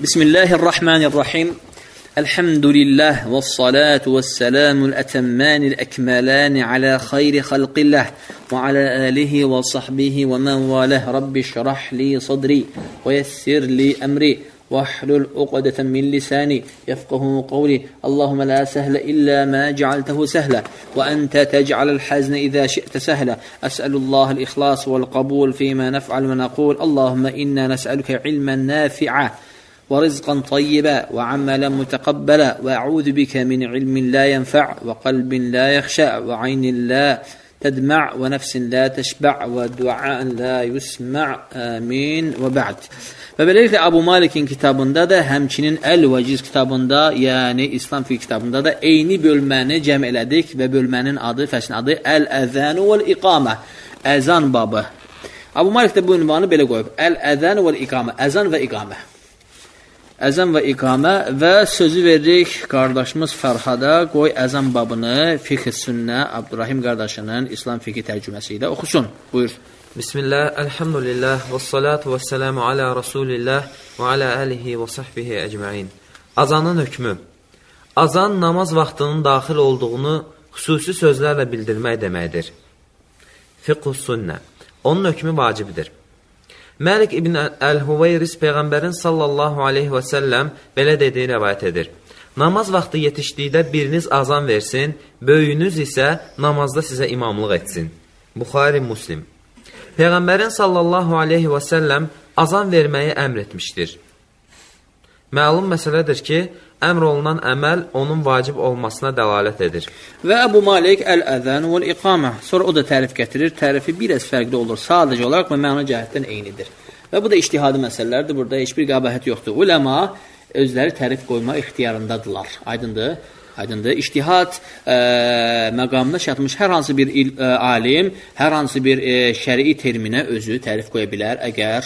Bismillahirrahmanirrahim. Elhamdülillah ve salatu ve selamul etemmanil ekmalani ala khayri halqillah ve ala alihi ve sahbihi ve men valah. Rabbi şrah li sadri ve yessir li emri ve ahlul uqdeten min lisani yefqahu qawli. Allahumme la sehle illa ma cealtehu sehla ve ente tec'alel hazne iza şi'te sehla. Es'elullahal ihlas vel kabul fîmâ nef'al ve nekul. Allahumme inna nes'eluke ilmen nafi'a ورزقا طيبا وعملا متقبلا وأعوذ بك من علم لا ينفع وقلب لا يخشع وعين لا تدمع ونفس لا تشبع ودعاء لا يسمع آمين وبعد. Və beləliklə Abu Malik'in kitabında da, həmçinin Əl-Vəciz kitabında, yəni İslam fiqh kitabında da eyni bölməni cəm elədik və bölmənin adı, fəslin adı Əl-Əzənu vəl-İqamə, əzan babı. Abu Malik də bu ünvanı belə qoyub, Əl-Əzənu vəl-İqamə, əzan və iqamə. Əzan və iqamə və sözü veririk qardaşımız Fərhada, qoy əzan babını Fiqh-i Sünnə Abdurrahim qardaşının İslam fiqhi tərcüməsi ilə oxusun. Buyur. Bismillah, elhamdülillah, və salatu və selamu alə Rasulillah və alə əlihi və sahbihi əcməin. Azanın hökmü. Azan namaz vaxtının daxil olduğunu xüsusi sözlərlə bildirmək deməkdir. Fiqh-i Sünnə. Onun hökmü vacibdir. Məlik ibn Əl-Huveyris Peyğəmbərin sallallahu aleyhi və səlləm belə dediyi rəvayət edir. Namaz vaxtı yetişdikdə biriniz azan versin, böyüyünüz isə namazda sizə imamlıq etsin. Buxari Muslim. Peyğəmbərin sallallahu aleyhi və səlləm azan verməyi əmr etmişdir. Məlum məsələdir ki, əmr olunan əməl onun vacib olmasına dəlalət edir. Və Əbu Malik Əl-Əzən vəl-İqamə. Sonra o da tərif gətirir. Tərifi biraz fərqli olur. Sadəcə olaraq və məna cəhətdən eynidir. Və bu da ictihadi məsələlərdir. Burada heç bir qəbahət yoxdur. Uləma özləri tərif qoyma ixtiyarındadılar. Aydındır? Aydındır. İctihad məqamına çatmış hər hansı bir alim, hər hansı bir şərii terminə özü tərif qoya bilər, əgər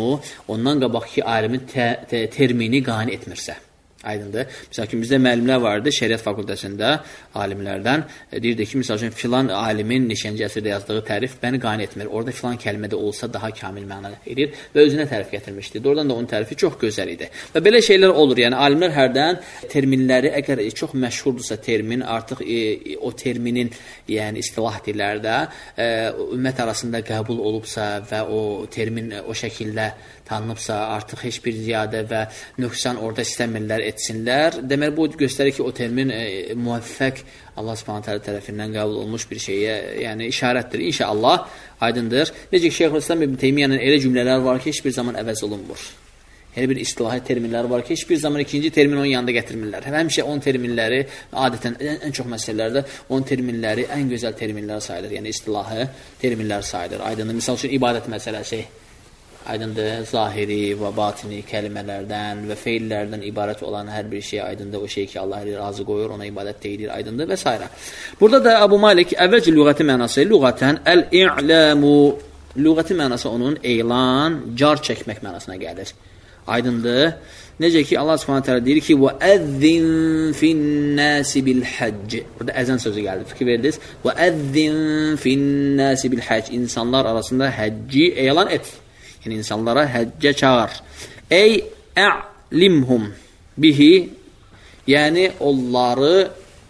ondan qabaqki alimin termini qane etmirsə. Aydındır. Misal ki, bizdə müəllimlər vardı şəriət fakültəsində alimlərdən. Deyirdi ki, misal üçün, filan alimin neçənci əsrdə yazdığı tərif məni qane etmir. Orada filan kəlmədə olsa daha kamil məna edir və özünə tərif gətirmişdi. Doğrudan da onun tərifi çox gözəl idi. Və belə şeylər olur. Yəni, alimlər hərdən terminləri, əgər çox məşhurdursa termin, artıq o terminin, yəni istilah dillərdə ümmət arasında qəbul olubsa və o termin o şəkildə tanınıbsa, artıq heç bir ziyadə və nöqsan orada istəmirlər, etsinlər. Deməli, bu göstərir ki, o termin müvəffəq Allah Subhanahu tərəfindən qəbul olmuş bir şeyə, yəni işarətdir. İnşallah aydındır. Necə ki, Şeyxülislam İbn Teymiyyanın elə cümlələr var ki, heç bir zaman əvəz olunmur. Elə bir istilahi terminlər var ki, heç bir zaman ikinci termin onun yanında gətirmirlər. Həmişə onun terminləri, adətən ən çox məsələlərdə onun terminləri ən gözəl terminlər sayılır. Yəni istilahi terminlər sayılır. Aydındır. Misal üçün, ibadət məsələsi. Aydındır, zahiri və batini kəlmələrdən və feillərdən ibarət olan hər bir şey aydındır. O şey ki, Allah razı qoyur, ona ibadət deyilir, aydındır və s. Burada da Abu Malik əvvəlcə lüğəti mənası, lüğətən əl-i'ləmu, lüğəti mənası onun elan, car çəkmək mənasına gəlir. Aydındır. Necə ki, Allah Subhanahu deyir ki, وَأَذِّنْ فِي النَّاسِ بِالْحَجِّ. Burada əzən sözü gəldi, fikir verdiniz. وَأَذِّنْ فِي النَّاسِ بِالْحَجِّ. İnsanlar arasında həcci elan et. Yəni, insanlara həccə çağır. Ey ə'limhum bihi, yəni onları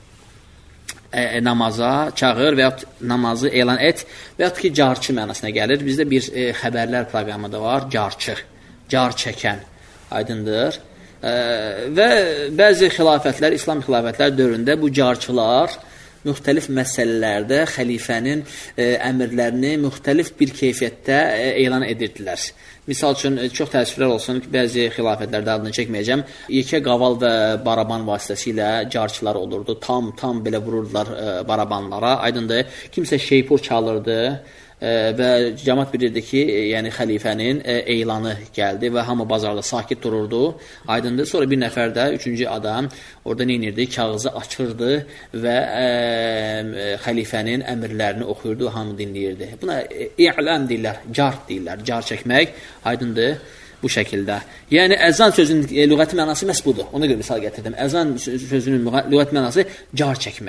namaza çağır və yaxud namazı elan et və yaxud ki, carçı mənasına gəlir. Bizdə bir xəbərlər proqramı da var, carçı, car çəkən, aydındır. Və bəzi xilafətlər, İslam xilafətlər dövründə bu carçılar müxtəlif məsələlərdə xəlifənin əmrlərini müxtəlif bir keyfiyyətdə elan edirdilər. Misal üçün, çox təəssüflər olsun ki, bəzi xilafətlərdə adını çəkməyəcəm, yekə qaval və baraban vasitəsilə carçılar olurdu. Tam belə vururdular barabanlara. Aydındır, kimsə şeypur çalırdı və cəmaət bilirdi ki, yəni xəlifənin elanı gəldi və hamı bazarda sakit dururdu. Aydındır. Sonra bir nəfər də, üçüncü adam orada neynirdi? Kağızı açırdı və xəlifənin əmrlərini oxuyurdu, hamı dinləyirdi. Buna i'ləm deyirlər, car deyirlər, car çəkmək. Aydındır. Bu şəkildə. Yəni, əzan sözünün lüğəti mənası məhz budur. Ona görə misal gətirdim. Əzan sözünün lüğəti mənası car çəkmək.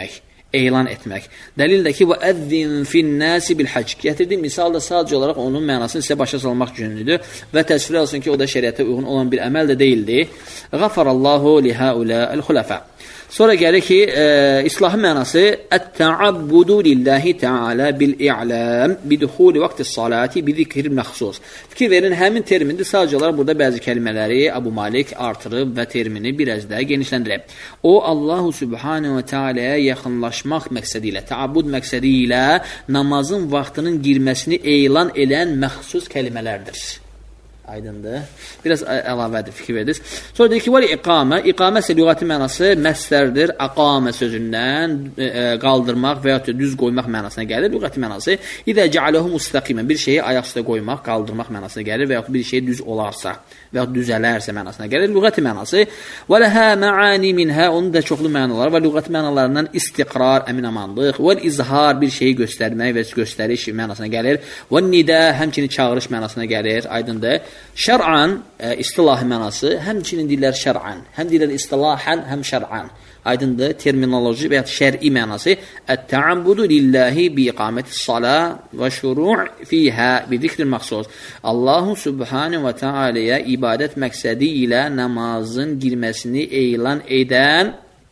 elan etmək. Dəlil də ki, وَأَذِّنْ فِي النَّاسِ بِالْحَجِّ Gətirdiyi misal da sadəcə olaraq onun mənasını sizə başa salmaq üçündür və təsvir olsun ki, o da şəriətə uyğun olan bir əməl də deyildi. غَفَرَ لِهَؤُلَاءِ الْخُلَفَى Sonra gəlir ki, islahın mənası Ət-tə'abbudu lillahi ta'ala bil-i'lam biduxuli vaqtis-salati bi-zikril məxsus. Fikir verin, həmin termindir. Sadəcə olaraq burada bəzi kəlmələri Abu Malik artırıb və termini biraz da genişləndirib. O, Allahu Subhanahu və Teala'ya yaxınlaşmaq məqsədi ilə, təabbud məqsədi ilə namazın vaxtının girməsini elan edən məxsus kəlmələrdir. Aydındır. Biraz əlavədir, fikir verdiniz. Sonra deyir ki, var iqamə. İqamə isə lüğəti mənası məsdərdir. Aqamə sözündən qaldırmaq və ya düz qoymaq mənasına gəlir. Lüğəti mənası İdə cəaləhu müstəqimən. Bir şeyi ayaq üstə qoymaq, qaldırmaq mənasına gəlir və ya bir şey düz olarsa və ya düzələrsə mənasına gəlir. Lüğəti mənası və ləhə məani minhə. Onun da çoxlu mənaları var. Lüğəti mənalarından istiqrar, əminamanlıq, və izhar, bir şeyi göstərmək və göstəriş mənasına gəlir. Və nidə, həmçinin çağırış mənasına gəlir. Aydındır. Şər'an, istilahi mənası, həmçinin deyirlər şər'an, həm deyirlər istilahən, həm şər'an. Aydındır, terminoloji və ya şər'i mənası Ət-tə'abbudu lillahi bi-iqamətis-salə və şuru' fiyhə bi-zikril məxsus. Allahu Subhanahu və Teala'ya ibadət məqsədi ilə namazın girməsini elan edən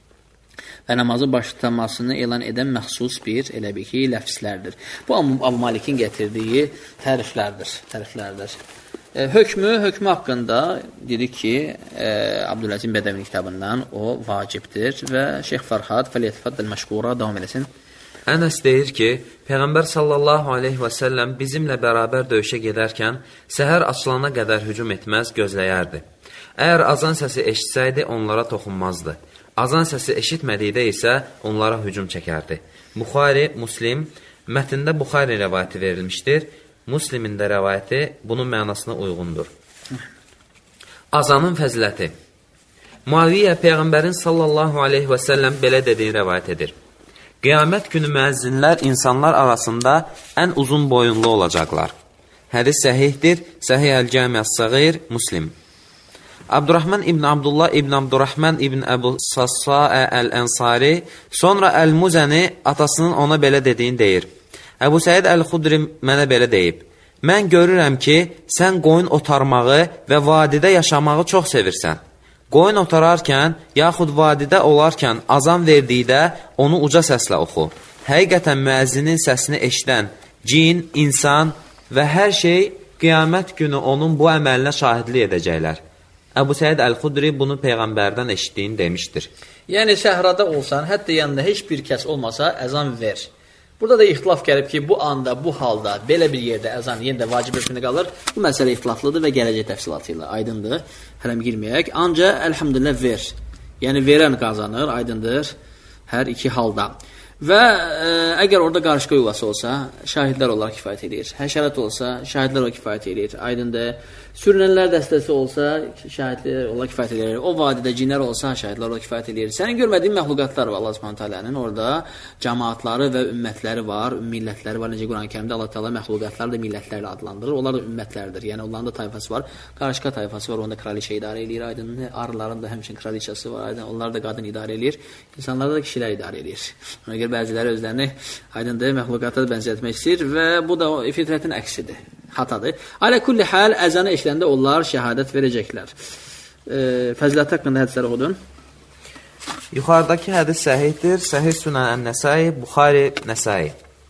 və namazı başlamasını elan edən məxsus bir, elə bir ki, ləfslərdir. Bu, Abu Malikin gətirdiyi təriflərdir. Hökmü haqqında dedik ki, Abdüləzim Bədəvin kitabından o vacibdir və Şeyx Fərhad fəliyyətfəddəl məşqura davam eləsin. Ənəs deyir ki, Peyğəmbər sallallahu aleyhi və səlləm bizimlə bərabər döyüşə gedərkən səhər açılana qədər hücum etməz, gözləyərdi. Əgər azan səsi eşitsəydi, onlara toxunmazdı. Azan səsi eşitmədikdə isə onlara hücum çəkərdi. Buxari, Muslim, mətndə Buxari rəvayəti verilmişdir. Müslimin də rəvayəti bunun mənasına uyğundur. Azanın fəziləti. Muaviyyə Peyğəmbərin sallallahu aleyhi və səlləm belə dediyi rəvayət edir. Qiyamət günü müəzzinlər insanlar arasında ən uzun boyunlu olacaqlar. Hədis səhihdir. Səhih əl-Cami-əs-Səğir, Muslim. Abdurrahman ibn Abdullah ibn Abdurrahman ibn Əbu Sassaə əl-Ənsari sonra Əl-Muzəni atasının ona belə dediyini deyir. Əbu Səid Əl-Xudri mənə belə deyib, mən görürəm ki, sən qoyun otarmağı və vadidə yaşamağı çox sevirsən. Qoyun otararkən, yaxud vadidə olarkən azan verdikdə onu uca səslə oxu. Həqiqətən müəzzinin səsini eşidən, cin, insan və hər şey qiyamət günü onun bu əməlinə şahidlik edəcəklər. Əbu Səid Əl-Xudri bunu Peyğəmbərdən eşitdiyini demişdir. Yəni, səhrada olsan, hətta yanında heç bir kəs olmasa, əzan ver. Burada da ixtilaf gəlib ki, bu anda, bu halda, belə bir yerdə əzan yenə də vacib hökmünə qalır. Bu məsələ ixtilaflıdır və gələcək təfsilatı ilə aydındır. Hələm girməyək. Ancaq, əlhamdülillah, ver. Yəni, verən qazanır, aydındır, hər iki halda. Və əgər orada qarışqa yuvası olsa, şahidlər olaraq kifayət edir. Həşərat olsa, şahidlər olaraq kifayət edir. Aydındır. Sürünənlər dəstəsi olsa, şahidlər olaraq kifayət edir. O vadidə cinlər olsa, şahidlər olaraq kifayət edir. Sənin görmədiyin məxluqatlar var Allah Subhanahu taalanın. Orada cəmaatları və ümmətləri var, millətləri var. Necə Quran-ı Kərimdə Allah Taala məxluqatları da millətlərlə adlandırır. Onlar da ümmətlərdir. Yəni onların da tayfası var. Qarışqa tayfası var. Onda kraliçə idarə edir. Aydındır. Arıların da həmçinin kraliçası var. Aydın. Onlar da qadın idarə edir. İnsanlar da kişilər idarə edir. Ona görə bəziləri özlərini aydındır məxluqata bənzətmək istəyir və bu da fitrətin əksidir. Hatadır. Alə kulli hal əzanı eşiləndə onlar şəhadət verəcəklər. Fəzilət haqqında hədisləri oxudun. Yuxarıdakı hədis səhihdir. Səhih Sunan Ən-Nəsai, Buxari, Nəsai.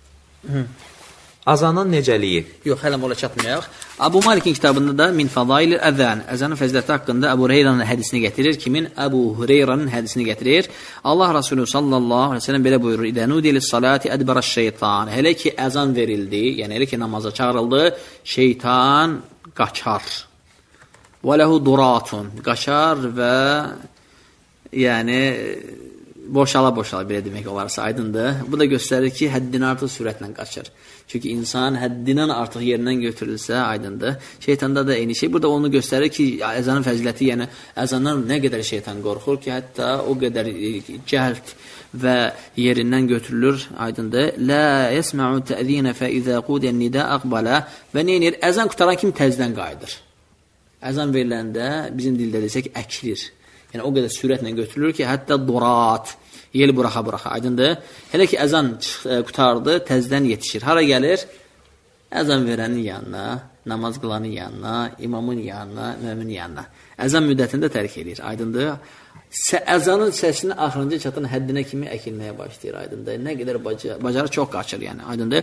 Azanın necəliyi? Yox, hələm ola çatmayaq. Abu Malikin kitabında da Min Fadail Əzan, əzanın fəziləti haqqında Əbu Hureyranın hədisini gətirir. Kimin? Əbu Hureyranın hədisini gətirir. Allah Rasulü sallallahu aleyhi ve sellem belə buyurur. İdə nudiyəli salati ədbərəş şeytan. Hələ ki əzan verildi, yəni hələ ki namaza çağırıldı, şeytan qaçar. Və ləhu duratun. Qaçar və yəni boşala belə demək olarsa aydındır. Bu da göstərir ki, həddindən artıq sürətlə qaçır. Çünki insan həddindən artıq yerindən götürülsə aydındır. Şeytanda da eyni şey. Burada onu göstərir ki, əzanın fəziləti, yəni əzandan nə qədər şeytan qorxur ki, hətta o qədər cəhd və yerindən götürülür, aydındır. Lə yəsmə'u tə'zinə fə izə qudiyən nidə əqbələ və neynir? Əzan qutaran kimi təzdən qayıdır. Əzan veriləndə bizim dildə desək əkilir. Yəni o qədər sürətlə götürülür ki, hətta durat, Yel buraxa, aydındır. Hələ ki, əzan qutardı, təzdən yetişir. Hara gəlir? Əzan verənin yanına, namaz qılanın yanına, imamın yanına, möminin yanına. Əzan müddətində tərk edir, aydındır. Əzanın səsini axırıncı çatan həddinə kimi əkilməyə başlayır, aydındır. Nə qədər bacarı çox qaçır, yəni, aydındır.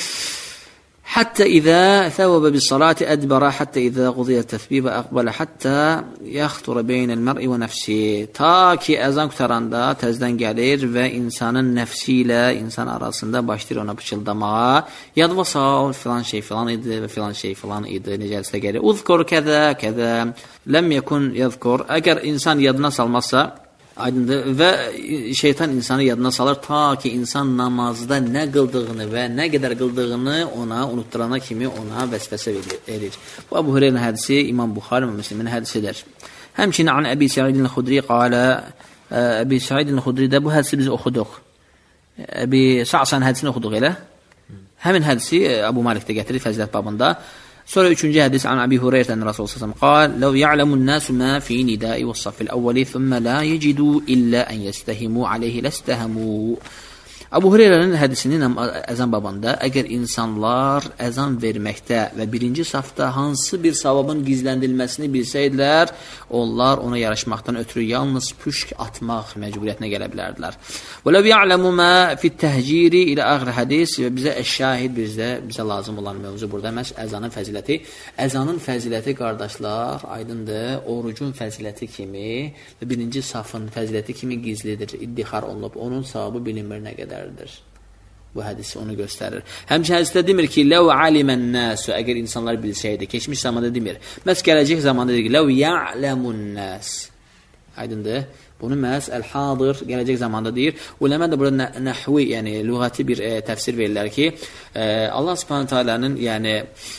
Hatta iza thawaba bis-salati adbara hatta iza qudiya at-tasbih və aqbala hatta yaxtura beynəl mər'i və nəfsi. Ta ki əzan qutaranda təzdən gəlir və insanın nəfsi ilə insan arasında başlayır ona pıçıldamağa. Yadva sal filan şey filan idi və filan şey filan idi. Necəsə gəlir. Uzkur kəza kəza lam yakun yazkur. Əgər insan yadına salmazsa aydındır və şeytan insanı yadına salır ta ki insan namazda nə qıldığını və nə qədər qıldığını ona unutturana kimi ona vəsvəsə verir. Bu Əbu Hüreyrənin hədisi İmam Buxari və Müslimin hədisidir. Həmçinin an Əbi Səid el-Xudri qalə Əbi Səid el-Xudri də bu hədisi biz oxuduq. Əbi Sa'san hədisini oxuduq elə. Həmin hədisi Əbu Malik də gətirir fəzilət babında. Sonra üçüncü hədis an Əbi Hüreyrədən Rasulullah sallallahu əleyhi və səlləm qal: "Ləv ya'lamun nasu ma fi nida'i was-saffil awwali thumma la yajidu illa an yastahimu alayhi lastahamu." Əbu Hüreyrənin hədisinin əzan babında əgər insanlar əzan verməkdə və birinci safda hansı bir savabın gizləndilməsini bilsəydilər, onlar ona yarışmaqdan ötürü yalnız püşk atmaq məcburiyyətinə gələ bilərdilər. Və ləv ya'lamu ma fit-təhciri ilə ağır hədis və bizə şahid bizə lazım olan mövzu burada məhz əzanın fəziləti. Əzanın fəziləti qardaşlar aydındır, orucun fəziləti kimi və birinci safın fəziləti kimi gizlidir, iddixar olunub, onun savabı bilinmir nə qədər. Bu hədis onu göstərir. Həmçinin hədisdə demir ki, "Ləv alimən nasu", əgər insanlar bilsəydi, keçmiş zamanda demir. Məhz gələcək zamanda deyir ki, "Ləv ya'lamun nas". Aydındır? Bunu məhz el-hadir gələcək zamanda deyir. Uləmə də burada nəhvi, yəni lüğəti bir təfsir verirlər ki, Allah Subhanahu taalanın yəni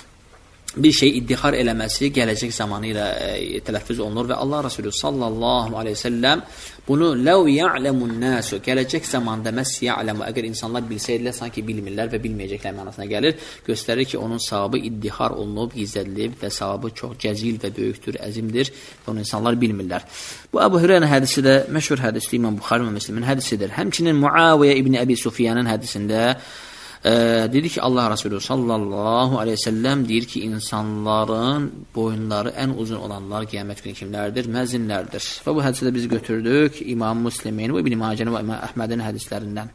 bir şey iddixar eləməsi gələcək zamanı ilə tələffüz olunur və Allah Resulü sallallahu aleyhi ve sellem bunu "Ləv ya'lemun nasu", gələcək zamanda məhz ya'lemu, əgər insanlar bilsəydilər, sanki bilmirlər və bilməyəcəklər mənasına gəlir, göstərir ki, onun savabı iddixar olunub, gizlədilib və savabı çox cəzil və böyükdür, əzimdir və onu insanlar bilmirlər. Bu Əbu Hüreyrənin hədisi də məşhur hədisdir, İmam Buxari və Müslimin hədisidir. Həmçinin Muaviyə ibn Əbi Sufyanın hədisində dedi ki, Allah Resulü sallallahu aleyhi ve sellem deyir ki, insanların boyunları ən uzun olanlar qiyamət günü kimlərdir? Müəzzinlərdir. Və bu hədisi də biz götürdük İmam Müslimin və İbn Macənin və İmam Əhmədin hədislərindən.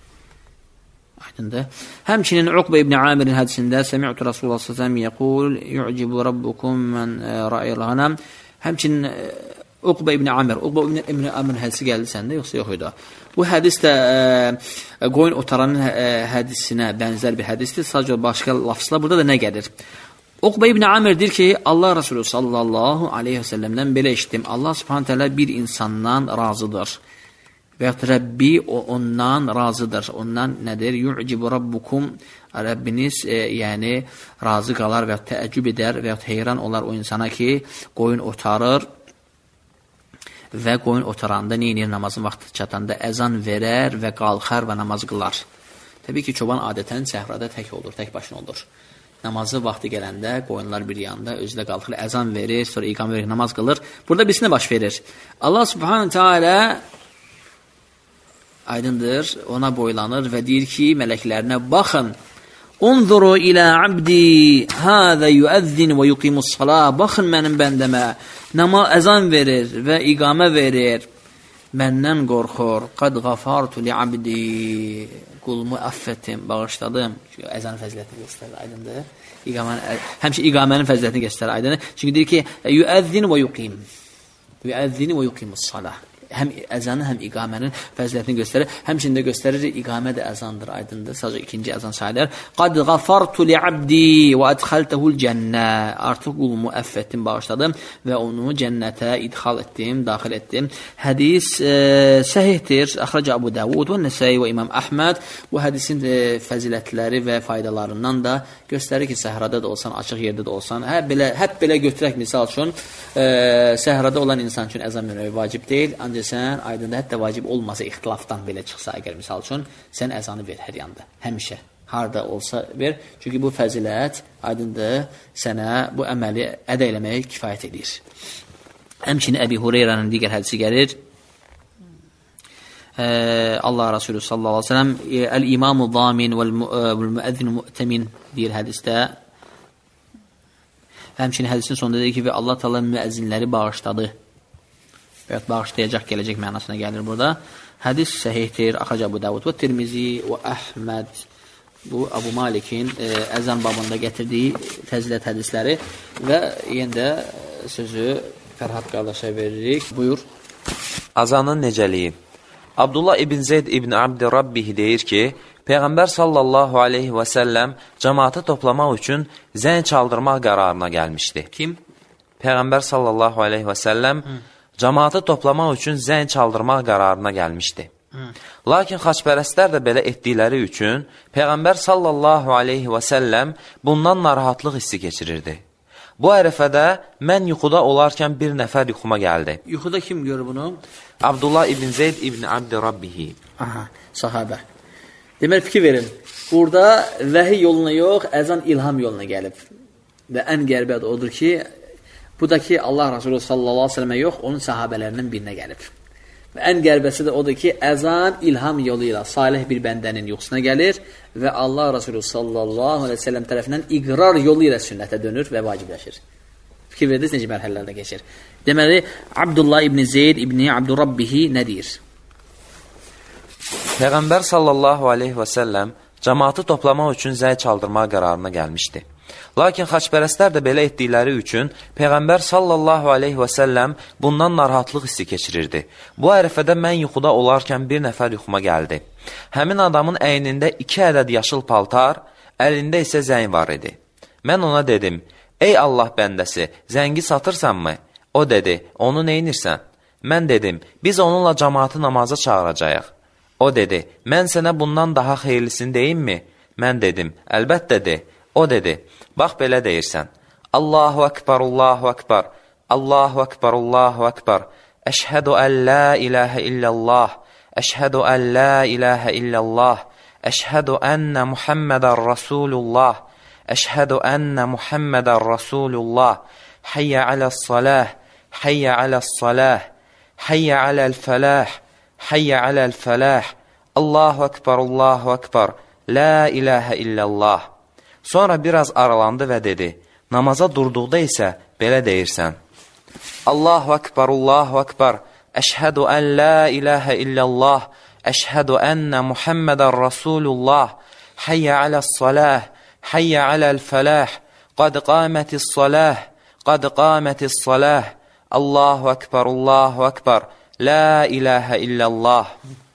Aydındır. Həmçinin Uqbə ibn Amirin hədisində Səmi'tu Rasulullah sallallahu aleyhi ve sellem yəqul yu'cibu rabbukum mən ra'il ghanam. Həmçinin Uqbə ibn Amir, Uqbə ibn Amir hədisi gəldi səndə, yoxsa yox idi? Bu hədis də qoyun otaranın hədisinə bənzər bir hədisdir. Sadəcə başqa lafızlar burada da nə gəlir? Uqbə ibn Amir deyir ki, Allah Resulü sallallahu aleyhi ve sellemdən belə eşitdim. Allah subhanət hələ bir insandan razıdır. Və yaxud Rəbbi ondan razıdır. Ondan nədir? Yu'cibu rabbukum, Rəbbiniz yəni razı qalar və yaxud təəccüb edər və yaxud heyran olar o insana ki, qoyun otarır. Və qoyun otaranda neyinir namazın vaxtı çatanda əzan verər və qalxar və namaz qılar. Təbii ki, çoban adətən səhrada tək olur, tək başına olur. Namazı vaxtı gələndə qoyunlar bir yanda özü də qalxır, əzan verir, sonra iqam verir, namaz qılır. Burada birisine baş verir. Allah subhanahu teala aydındır, ona boylanır və deyir ki, mələklərinə baxın. Unzuru ilə abdi hâzə yüəzzin və yuqimus salah. Baxın mənim bəndəmə. Əzan verir və iqamə verir. Məndən qorxur. Qad qafartu li abdi. Qulumu affettim, bağışladım. Çünki əzanın fəzilətini göstərir, aydındır. Həmçə iqamənin fəzilətini göstərir, aydındır. Çünki deyir ki, yüəzzin və yuqim. Yüəzzin və yuqimus salah. Həm əzanı, həm iqamənin fəzilətini göstərir. Həmçində göstərir, iqamə də əzandır, aydındır. Sadəcə ikinci əzan sayılır. Qad qafartu li abdi və adxaltəhul cənnə. Artıq qulumu əff etdim, bağışladım və onu cənnətə idxal etdim, daxil etdim. Hədis səhihdir. Əxrəcə Əbu Davud və Nəsai və İmam Əhməd. Bu hədisin fəzilətləri və faydalarından da göstərir ki, səhrada da olsan, açıq yerdə də olsan, həp belə götürək misal üçün, səhrada olan insan üçün əzan vermək vacib deyil, ancaq sən aydında hətta vacib olmasa ixtilafdan belə çıxsa əgər misal üçün, sən əzanı ver hər yanda, həmişə, harada olsa ver. Çünki bu fəzilət aydındır sənə bu əməli ədə eləməyə kifayət edir. Həmçinin Əbi Hüreyrənin digər hədisi gəlir. Allah Resulü sallallahu aleyhi ve sellem el-imamu zamin vel-müəzzinu mu'temin deyir hədisdə. Həmçinin hədisin sonunda deyir ki, və Allah Teala müəzzinləri bağışladı. Və bağışlayacaq gələcək mənasına gəlir burada. Hədis səhihdir. Axrac Əbu Davud və Tirmizi və Əhməd. Bu Abu Malikin əzan babında gətirdiyi fəzilət hədisləri və yenə də sözü Fərhad qardaşa veririk. Buyur. Azanın necəliyi. Abdullah ibn Zeyd ibn Abdi Rabbihi deyir ki, Peyğəmbər sallallahu aleyhi və səlləm cəmaatı toplamaq üçün zəng çaldırmaq qərarına gəlmişdi. Kim? Peyğəmbər sallallahu aleyhi və səlləm cəmaatı toplamaq üçün zəng çaldırmaq qərarına gəlmişdi. Lakin xaçpərəstlər də belə etdikləri üçün Peyğəmbər sallallahu aleyhi və səlləm bundan narahatlıq hissi keçirirdi. Bu ərəfədə mən yuxuda olarkən bir nəfər yuxuma gəldi. Yuxuda kim görür bunu? Abdullah ibn Zeyd ibn Abdi Rabbihi. Aha, sahabə. Demək, fikir verin. Burada vəhiy yoluna yox, əzan ilham yoluna gəlib. Və ən qəribə odur ki, bu da ki, Allah Resulü sallallahu aleyhi ve sellemə yox, onun sahabələrindən birinə gəlib. Və ən qərbəsi də odur ki, əzan ilham yolu ilə salih bir bəndənin yuxusuna gəlir və Allah Resulü sallallahu aleyhi ve sellem tərəfindən iqrar yolu ilə sünnətə dönür və vacibləşir. Fikir verdiniz, necə mərhələlərdə keçir. Deməli, Abdullah ibn Zeyd ibn Abdurrabbihi nə deyir? Peyğəmbər sallallahu aleyhi və səlləm cəmaatı toplamaq üçün zəng çaldırmaq qərarına gəlmişdi. Lakin xaçpərəstlər də belə etdikləri üçün Peyğəmbər sallallahu aleyhi və səlləm bundan narahatlıq hissi keçirirdi. Bu ərəfədə mən yuxuda olarkən bir nəfər yuxuma gəldi. Həmin adamın əynində 2 ədəd yaşıl paltar, əlində isə zəng var idi. Mən ona dedim, ey Allah bəndəsi, zəngi satırsanmı? O dedi, onu neynirsən? Mən dedim, biz onunla cəmaatı namaza çağıracağıq. O dedi, mən sənə bundan daha xeyirlisini deyimmi? Mən dedim, əlbəttə de. O dedi, bax belə deyirsən. Allahu Ekber, Allahu Ekber, Allahu Ekber, Allahu Ekber. Əşhədu ən la ilahə illallah, əşhədu ən la ilahə illallah, əşhədu ənnə Muhammedən Rasulullah, əşhədu ənnə Muhammedən Rasulullah, həyyə aləs-salah, həyyə aləs-salah, həyyə aləl-fəlah, həyyə aləl-fəlah, Allahu Ekber, Allahu Ekber, la ilahə illallah. Sonra biraz aralandı və dedi, namaza durduqda isə belə deyirsən. Allahu Ekber, Allahu Ekber, əşhədu ən la ilahə illallah, əşhədu ənnə Muhammedən Rasulullah, həyyə aləs-salah, həyyə aləl-fəlah, qad qamətis-salah, qad qamətis-salah, Allahu Ekber, Allahu Ekber, la ilahə illallah.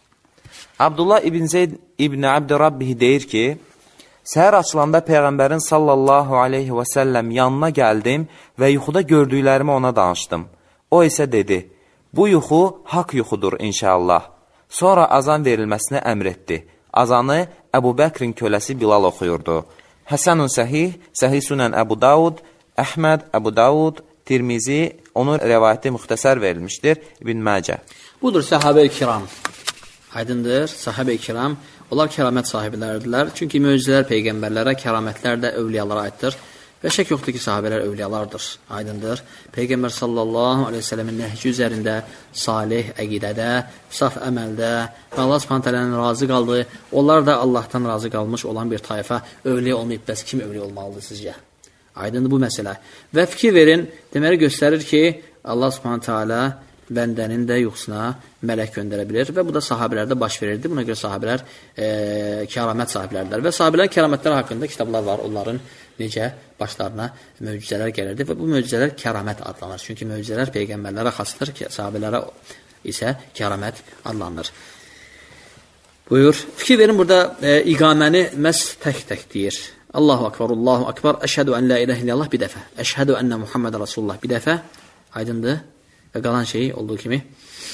Abdullah ibn Zeyd ibn Abdi Rabbihi deyir ki, səhər açılanda Peyğəmbərin sallallahu aleyhi və səlləm yanına gəldim və yuxuda gördüklərimi ona danışdım. O isə dedi, bu yuxu haqq yuxudur inşallah. Sonra azan verilməsini əmr etdi. Azanı Əbu Bəkrin köləsi Bilal oxuyurdu. Həsənun Səhih, Səhih Sünən Əbu Davud, Əhməd, Əbu Davud, Tirmizi, onun rəvayəti müxtəsər verilmişdir, İbn Məcə. Budur səhabə-i kiram. Aydındır, sahabe-i kiram, onlar kəramət sahibləridirlər. Çünki möcüzələr peyğəmbərlərə, kəramətlər də övliyalara aiddir. Və şək yoxdur ki, sahabələr övliyalardır. Aydındır. Peyğəmbər sallallahu aleyhi ve sellemin nəhci üzərində, salih əqidədə, saf əməldə və Allah subhanətələrin razı qaldığı, onlar da Allahdan razı qalmış olan bir tayfa övliya olmayıb, bəs kim övliya olmalıdır sizcə? Aydındır bu məsələ. Və fikir verin, deməli göstərir ki, Allah subhanətələ bəndənin də yuxusuna mələk göndərə bilir və bu da sahabələrdə baş verirdi. Buna görə sahabələr kəramət sahiblərdir və sahabələrin kəramətləri haqqında kitablar var. Onların necə başlarına möcüzələr gəlirdi və bu möcüzələr kəramət adlanır. Çünki möcüzələr peyğəmbərlərə xasdır, sahabələrə isə kəramət adlanır. Buyur. Fikir verin, burada iqaməni məhz tək-tək deyir. Allahu Akbar, Allahu Akbar, əşhədu ən la ilahə illallah bir dəfə, əşhədu ennə Muhammedən Rasulullah bir dəfə, aydındır. Və qalan şey olduğu kimi.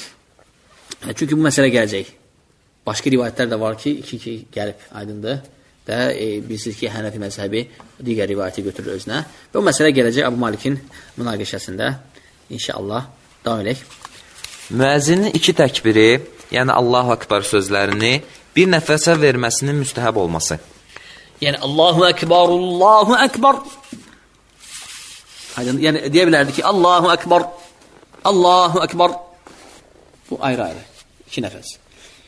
Çünki bu məsələ gələcək. Başqa rivayətlər də var ki, 2-2 gəlib, aydındır. Və bilirsiniz ki, Hənəfi məzhəbi digər rivayəti götürür özünə. Və o məsələ gələcək Abu Malikin münaqişəsində. İnşallah. Davam edək. Müəzzinin 2 təkbiri, yəni Allahu Akbar sözlərini bir nəfəsə verməsinin müstəhəb olması. Yəni Allahu Akbar, Allahu Akbar. Yəni deyə bilərdi ki, Allahu Akbar, Allahu Ekber. Bu ayrı-ayrı. 2 nəfəs.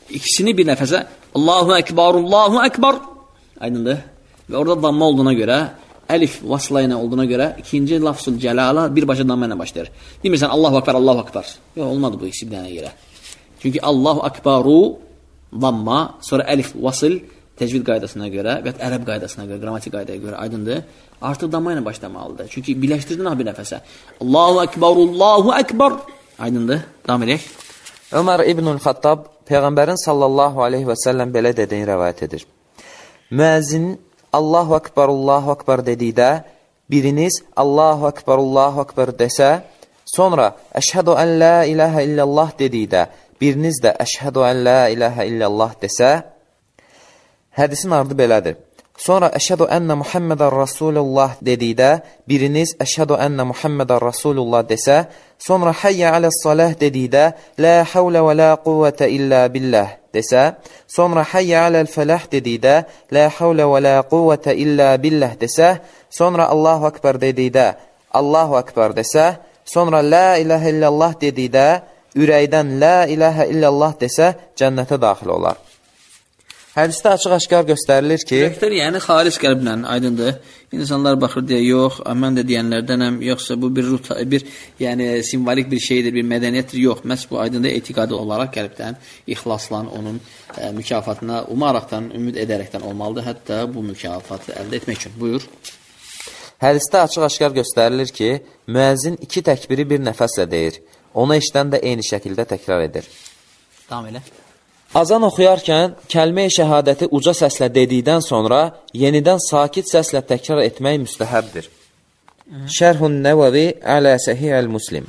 İkisini bir nəfəsə Allahu Ekber, Allahu Ekber. Aydındır. Və orada damma olduğuna görə, əlif vasla ilə olduğuna görə ikinci lafzul cəlala birbaşa damma ilə başlayır. Demirsən Allahu Ekber, Allahu Ekber. Yox, olmadı bu ikisi bir dənə yerə. Çünki Allahu Ekberu damma, sonra əlif vasıl təcvid qaydasına görə və ərəb qaydasına görə, qrammatik qaydaya görə aydındır. Artıq damma ilə başlamalıdır. Çünki birləşdirdin bir nəfəsə. Allahu Ekber, Allahu Ekber. Aydındır. Davam edək. Ömər İbnül Xattab Peyğəmbərin sallallahu aleyhi və səlləm belə dediyini rəvayət edir. Müəzzin Allahu Akbar dedikdə biriniz Allahu Akbar desə, sonra əşhədu ən la ilahə illallah dedikdə biriniz də əşhədu ən la ilahə illallah desə, hədisin ardı belədir. Sonra əşhədu ənnə Muhammedən Rasulullah dedikdə biriniz əşhədu ənnə Muhammedən Rasulullah desə, sonra hayyə aləs-salah dedikdə la havlə və la quvvətə illə billah desə, sonra hayyə aləl-fəlah dedikdə la havlə və la quvvətə illə billah desə, sonra Allahu Akbar dedikdə Allahu Akbar desə, sonra la ilahə illallah dedikdə ürəkdən la ilahə illallah desə, cənnətə daxil olar. Hədisdə açıq-aşkar göstərilir ki... Ürəklər, yəni xalis qəlblə, aydındır. İnsanlar baxır deyə, yox, mən də deyənlərdənəm, yoxsa bu bir yəni, simvolik bir şeydir, bir mədəniyyətdir, yox. Məhz bu aydındır, etiqadı olaraq qəlbdən, ixlaslan, onun mükafatına umaraqdan, ümid edərəkdən olmalıdır, hətta bu mükafatı əldə etmək üçün. Buyur. Hədisdə açıq-aşkar göstərilir ki, müəzzin iki təkbiri bir nəfəslə deyir. Onu eşdən də eyni şəkildə təkrar edir. Davam elə. Azan oxuyarkən kəlmə-i şəhadəti uca səslə dedikdən sonra yenidən sakit səslə təkrar etmək müstəhəbdir. Şərhun Nəvəvi alə Səhihəl Muslim.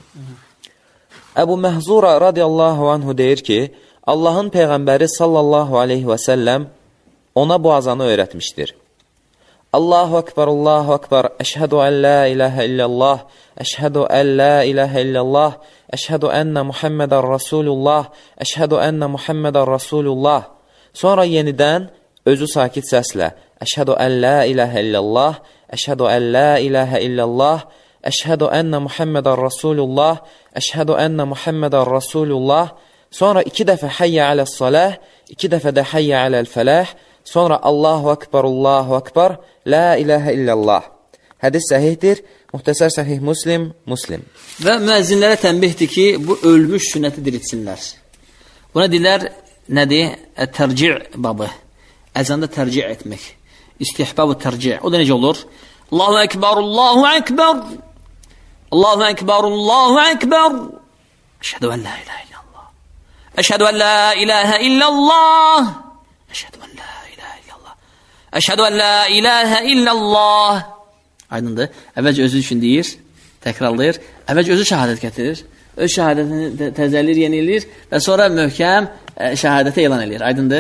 Əbu Məhzura radiyallahu anhu deyir ki, Allahın Peyğəmbəri sallallahu aleyhi və səlləm ona bu azanı öyrətmişdir. Allahu Akbar, Allahu Akbar, əşhədu ən la ilahə illallah, əşhədu ən la ilahə illallah, əşhədu ənnə Muhammedən Rasulullah, əşhədu ənnə Muhammedən Rasulullah. Sonra yenidən özü sakit səslə, əşhədu ən la ilahə illallah, əşhədu ən la ilahə illallah, əşhədu ənnə Muhammedən Rasulullah, əşhədu ənnə Muhammedən Rasulullah. Sonra iki dəfə hayyə aləs-salah, iki dəfə də hayyə aləl-fəlah, sonra Allahu Akbar, Allahu Akbar, la ilahə illallah. Hədis səhihdir, Muxtəsər Səhih Muslim. Və müəzzinlərə tənbihdir ki, bu ölmüş sünnəti diriltsinlər. Buna deyirlər, nədir? Tərci' babı. Əzanda tərci' etmək. İstihbab-ı tərci'. O da necə olur? Allahu Ekber, Allahu Ekber. Allahu Ekber, Allahu Ekber. Əşhədu ən la ilahə illallah. Əşhədu ən la ilahə illallah. Əşhədu ən la ilahə illallah. Əşhədu ən la ilahə illallah. Aydındır. Əvvəlcə özü üçün deyir, təkrarlayır. Əvvəlcə özü şəhadət gətirir. Öz şəhadətini təzəllir, yenilir və sonra möhkəm şəhadətə elan edir. Aydındır.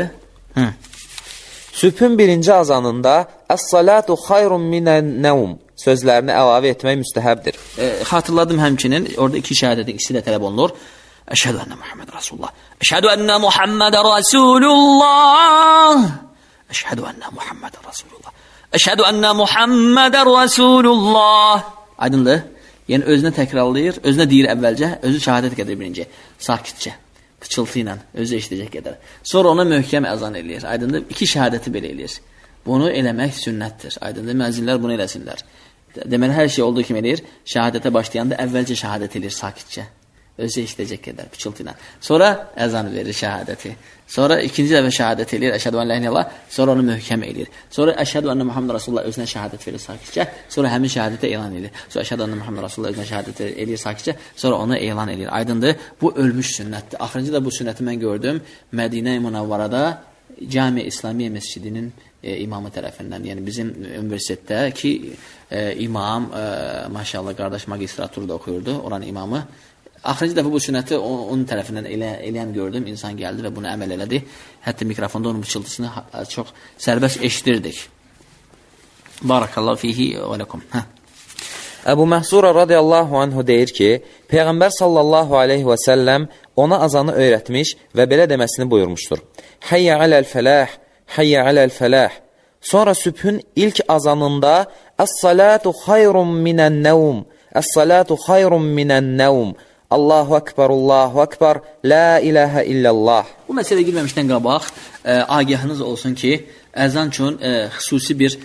Sübhün birinci azanında Əs-salatu xayrun minən-nəvm sözlərini əlavə etmək müstəhəbdir. Xatırladım həmçinin, orada iki şəhadətin ikisi də tələb olunur. Əşhədu ənnə Muhammed Rasulullah. Əşhədu ənnə Muhammed Rasulullah. Əşhədu ənnə Muhammed Rasulullah. Əşhədu ənnə Muhammedən Rasulullah. Aydındır. Yəni özünə təkrarlayır, özünə deyir əvvəlcə, özü şəhadət qədər birinci. Sakitcə, pıçıltı ilə, özü eşidəcək qədər. Sonra ona möhkəm əzan eləyir. Aydındır. İki şəhadəti belə eləyir. Bunu eləmək sünnətdir. Aydındır. Müəzzinlər bunu eləsinlər. Deməli, hər şey olduğu kimi eləyir. Şəhadətə başlayanda əvvəlcə şəhadət eləyir sakitcə. Özü eşidəcək qədər, pıçıltı ilə. Sonra əzan verir şəhadəti. Sonra ikinci dəfə şəhadət eləyir, əşhədu ən la ilahə illallah, sonra onu möhkəm eləyir. Sonra əşhədu ənə Muhammed Rasulullah özünə şəhadət verir sakitcə, sonra həmin şəhadətə elan eləyir. Sonra əşhədu ənə Muhammed Rasulullah özünə şəhadət eləyir sakitcə, sonra onu elan eləyir. Aydındır, bu ölmüş sünnətdir. Axırıncı da bu sünnəti mən gördüm Mədinə-i Munavvarada Cami İslamiyyə Məscidinin imamı tərəfindən. Yəni bizim universitetdə ki, imam, maşallah, qardaş magistraturda oxuyurdu, oranın imamı. Axırıncı dəfə bu sünnəti onun tərəfindən eləyən gördüm, insan gəldi və bunu əməl elədi. Hətta mikrofonda onun pıçıltısını çox sərbəst eşidirdik. Barakallahu fihi və ləkum. Əbu Məhsura radiyallahu anhu deyir ki, Peyğəmbər sallallahu aleyhi və səlləm ona azanı öyrətmiş və belə deməsini buyurmuşdur. Hayyə aləl-fəlah, hayyə aləl-fəlah. Sonra sübhün ilk azanında Əs-salatu xayrun minən-nəvm, Əs-salatu xayrun minən-nəvm. Allahu Ekber, la ilahe illallah. Bu məsələyə girməmişdən qabaq, agahınız olsun ki, əzan üçün xüsusi bir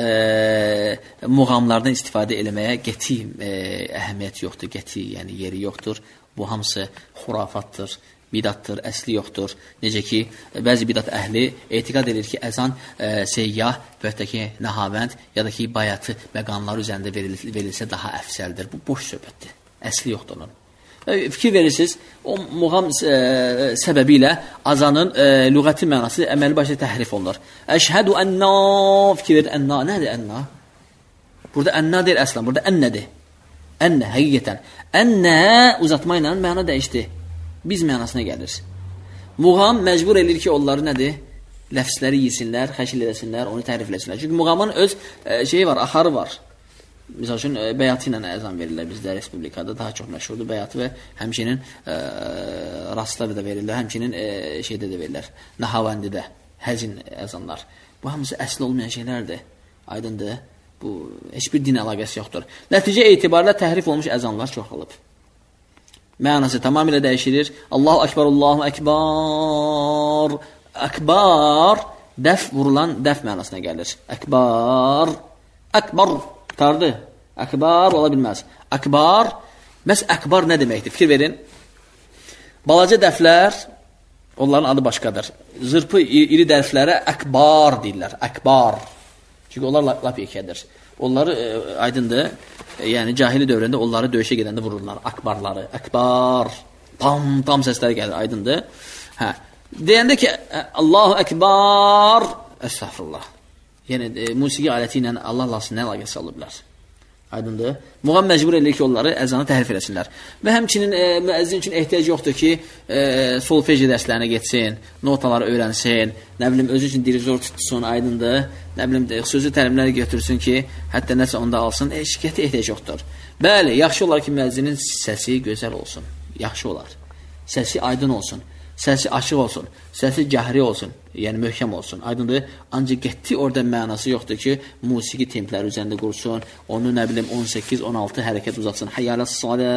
muğamlardan istifadə eləməyə qəti əhəmiyyət yoxdur, qəti yəni yeri yoxdur. Bu hamısı xurafatdır, bidatdır, əsli yoxdur. Necə ki, bəzi bidat əhli etiqad edir ki, əzan seyyah, böhtəki nəhavənd ya da ki, bayatı məqamlar üzərində verilsə daha əfsəldir. Bu boş söhbətdir, əsli yoxdur onun. Fikir verirsiniz, o muğam səbəbi ilə azanın lüğəti mənası əməli başda təhrif olunur. Əşhədu ənna, fikir verir, ənna, nədir ənna? Burada ənna deyil əslən, burada ənnədir. Ənnə, həqiqətən. Ənnə uzatma ilə məna dəyişdi. Biz mənasına gəlir. Muğam məcbur edir ki, onları nədir? Ləfsləri yesinlər, xəşil edəsinlər, onu tərifləsinlər. Çünki muğamın öz şeyi var, axarı var. Misal üçün, bəyatı ilə əzan verirlər bizdə Respublikada, daha çox məşhurdur bəyatı və həmçinin rastlar da verirlər, həmçinin şeydə də verirlər, nahavəndidə, həzin əzanlar. Bu hamısı əsli olmayan şeylərdir, aydındır, bu heç bir din əlaqəsi yoxdur. Nəticə etibarıyla təhrif olmuş əzanlar çoxalıb. Mənası tamamilə dəyişilir. Allahu Ekber, Allahu Ekber, Ekber, dəf vurulan dəf mənasına gəlir. Ekber, Ekber. Tardı. Akbar ola bilməz. Akbar, məhz akbar nə deməkdir? Fikir verin. Balaca dəflər, onların adı başqadır. Zırpı iri dərflərə akbar deyirlər. Akbar. Çünki onlar lap yekədir. Onları aydındır, yəni cahili dövründə onları döyüşə gedəndə vururlar. Akbarları. Akbar. Tam səsləri gəlir, aydındır. Hə. Deyəndə ki, Allahu Ekber, estağfurullah. Yəni, musiqi aləti ilə Allah lasını nə əlaqəsi alıblar. Aydındır. Muğam məcbur edir ki, onları əzanı təhrif eləsinlər. Və həmçinin müəzzin üçün ehtiyac yoxdur ki, solfeji dərslərinə getsin, notaları öyrənsin, nə bilim, özü üçün dirijor tutsun, aydındır, nə bilim, xüsusi təlimləri götürsün ki, hətta nəsə onda alsın, şirkəti ehtiyac yoxdur. Bəli, yaxşı olar ki, müəzzinin səsi gözəl olsun, yaxşı olar. Səsi aydın olsun. Səsi açıq olsun, səsi cəhri olsun, yəni möhkəm olsun, aydındır. Ancaq qəti orada mənası yoxdur ki, musiqi templəri üzərində qursun, onu nə bilim 18-16 hərəkət uzatsın. Hayyələ salə.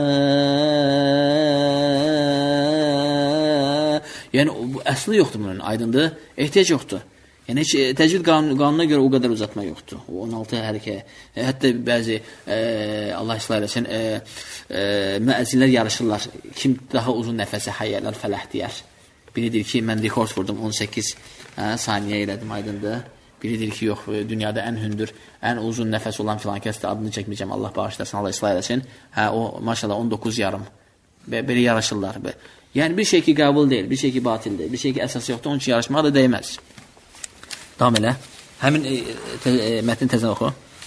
Yəni, əsli yoxdur bunun, aydındır, ehtiyac yoxdur. Yəni, heç təcvid qanuna görə o qədər uzatma yoxdur. O 16 hərəkət, hətta bəzi, Allah islah eləsin, müəzzinlər yarışırlar. Kim daha uzun nəfəsə hayyələr fələh deyər. Biri deyir ki, mən rekord vurdum, 18 saniyə elədim, aydındır. Biri deyir ki, yox, dünyada ən hündür, ən uzun nəfəs olan filan kəsdə adını çəkməyəcəm, Allah bağışlasın, Allah islah eləsin. O, maşallah, 19 yarım. Belə yarışırlar. Yəni, bir şey ki, qəbul deyil, bir şey ki, batil deyil, bir şey ki, əsas yoxdur, onun üçün yarışmağa da dəyməz. Davam elə. Həmin mətni təzən oxu.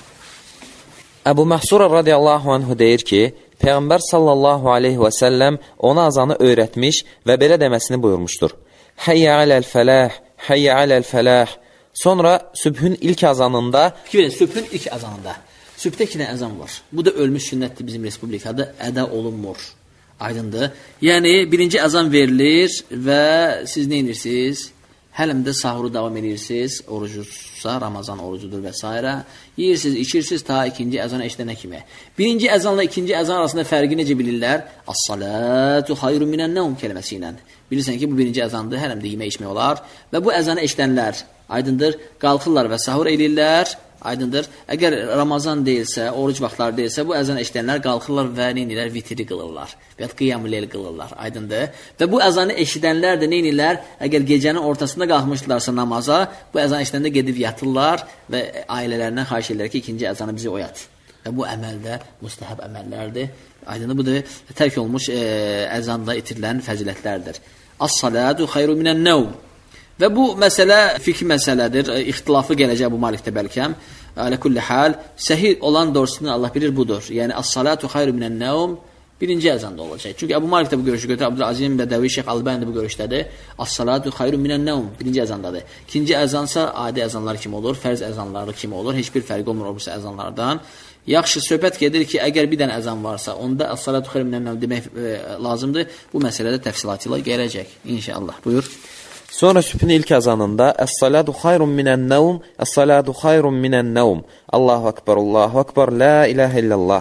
Əbu Məhsur radiyallahu anhu deyir ki, Peyğəmbər sallallahu aleyhi və səlləm ona azanı öyrətmiş və belə deməsini buyurmuşdur. Həyyə aləl fələh, həyyə aləl fələh. Sonra sübhün ilk azanında... Fikir verin, sübhün ilk azanında. Sübhdə 2 dənə əzan var. Bu da ölmüş sünnətdir bizim Respublikada, əda olunmur. Aydındır. Yəni, birinci əzan verilir və siz nə edirsiniz? Hələm də sahuru davam edirsiniz, orucuzsa, Ramazan orucudur və s. Yeyirsiniz, içirsiniz ta ikinci əzana eşidənə kimi. Birinci əzanla ikinci əzan arasında fərqi necə bilirlər? As-salatu xayrun minən-nəvm kəlməsi ilə. Bilirsən ki, bu birinci əzandır, hələm də yemək içmək olar. Və bu əzanı eşidənlər, aydındır, qalxırlar və sahur edirlər, aydındır. Əgər Ramazan deyilsə, oruc vaxtları deyilsə, bu əzanı eşidənlər qalxırlar və neynirlər? Vitri qılırlar və qiyam-ı leyl qılırlar, aydındır. Və bu əzanı eşidənlər də neynirlər? Əgər gecənin ortasında qalxmışlarsa namaza, bu əzanı eşidəndə gedib yatırlar və ailələrindən xahiş edirlər ki, ikinci əzanı bizi oyat. Və bu əməldə müstəhəb əməllərdir. Aydındır, bu da tərk olmuş əzanda itirilən fəzilətlərdir. As-salatu xayrun minən-nəvm. Və bu məsələ fiqh məsələdir, ixtilafı gələcək bu malikdə bəlkəm. Alə kulli hal, səhih olan doğrusunu Allah bilir budur. Yəni, as-salatu xayrun minən-nəvm birinci əzanda olacaq. Çünki Əbu Malik də bu görüşü götürür, Abdülazim Bədəvi, Şeyx Albani də bu görüşdədir. As-salatu xayrun minən-nəvm birinci əzandadır. İkinci əzansa adi əzanlar kimi olur, fərz əzanları kimi olur, heç bir fərqi olmur o əzanlardan. Yaxşı, söhbət gedir ki, əgər bir dənə əzan varsa, onda as-salatu xayrun minən-nəvm demək lazımdır. Bu məsələdə təfsilatı ilə gələcək, inşallah. Buyur. Sonra sübhün ilk azanında Əs-salatu xayrun minən-nəvm, Əs-salatu xayrun minən-nəvm. Allahu Ekber, la ilahə illallah.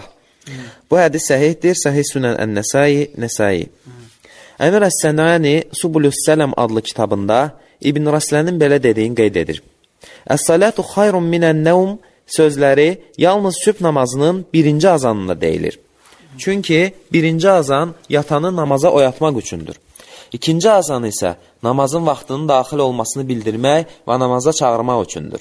Bu hədis səhihdir. Səhih Sünən Ən-Nəsai. Əmir Əs-Sənani Subulus Sələm adlı kitabında İbn Raslənin belə dediyin qeyd edir. Əs-salatu xayrun minən-nəvm sözləri yalnız sübh namazının birinci azanında deyilir. Çünki birinci azan yatanı namaza oyatmaq üçündür. İkinci azan isə namazın vaxtının daxil olmasını bildirmək və namaza çağırmaq üçündür.